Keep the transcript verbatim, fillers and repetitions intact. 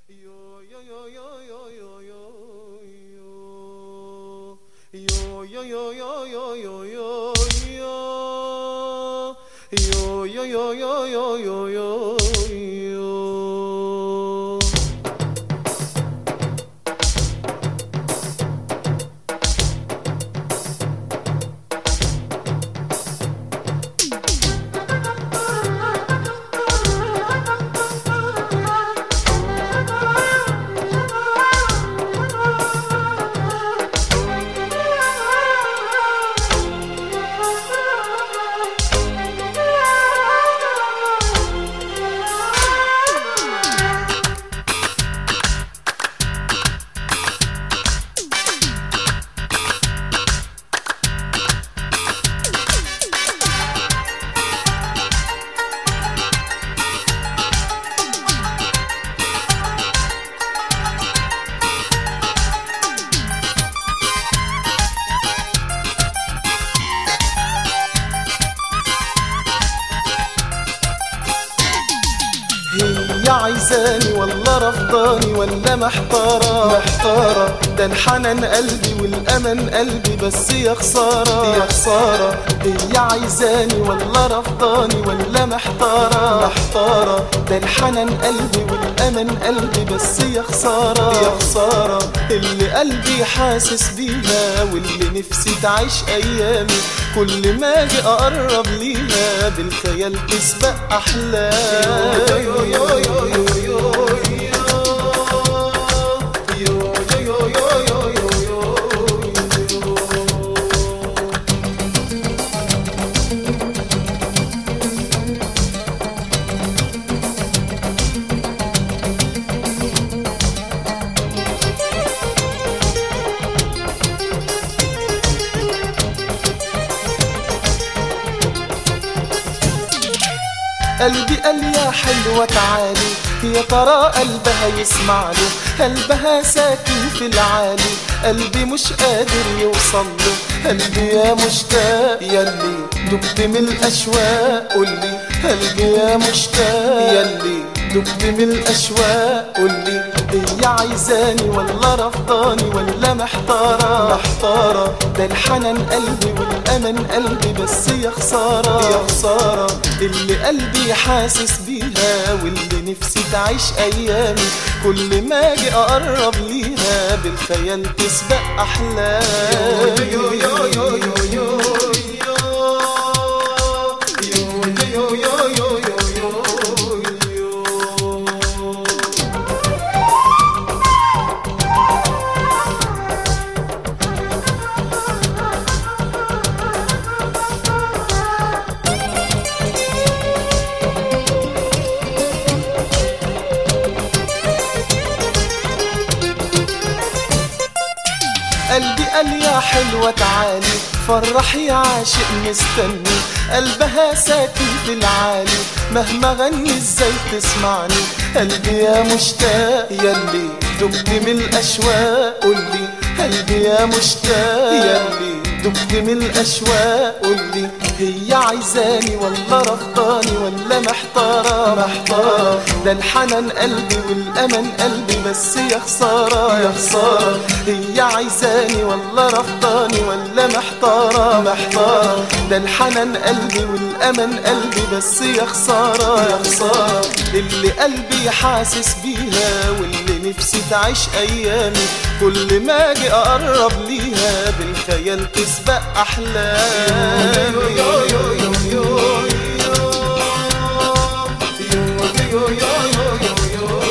هي عايزاني ولا رفضاني ولا محتارة محتارة، ده انحنن قلبي والأمل قلبي بس يا خسارة يا خسارة. هي عايزاني ولا رفضاني ولا محتارة محتارة، ده انحنن قلبي والأمل قلبي بس يا خسارة يا خسارة. اللي قلبي حاسس بيها واللي نفسي تعيش أيامي، كل ما اجي أقرب ليها بالخيال تسبق أحلامي. قلبي قال يا حلوة تعالي، يا ترى قلبها يسمع له، قلبها ساكن في العالي، قلبي مش قادر يوصل له. قلبي يا مشتاق ياللي دبت من الأشواق، قولي قلبي يا مشتاق ياللي دبت من الأشواق، قولي هي عايزاني ولا رفضاني ولا محتارة محتارة، ده الحنان قلبي والأمل قلبي بس يا خسارة يا خسارة. اللي قلبي حاسس بيها واللي نفسي تعيش أيامي، كل ما اجي أقرب ليها بالخيال تسبق أحلامي. قلبي قال يا حلوة تعالي، فرح يا عاشق مستني، قلبها ساكن في العالي، مهما غني ازاي تسمعني. قلبي يا مشتاق ياللي دبت من الأشواق، قولي قلبي يا مشتاق ياللي دبت من الأشواق، قولي هي عايزاني ولا رفضاني ولا محتارة محتارة، ده الحنان قلبي والأمل قلبي بس يا خسارة يا خسارة. هي عايزاني ولا رفضاني ولا محتارة محتارة، ده الحنان قلبي والأمل قلبي بس يا خسارة يا خسارة. اللي قلبي حاسس بيها واللي نفسي تعيش أيامي، كل ما اجي أقرب ليها بالخيال تسبق أحلامي. yo yo yo yo yo yo yo yo yo yo yo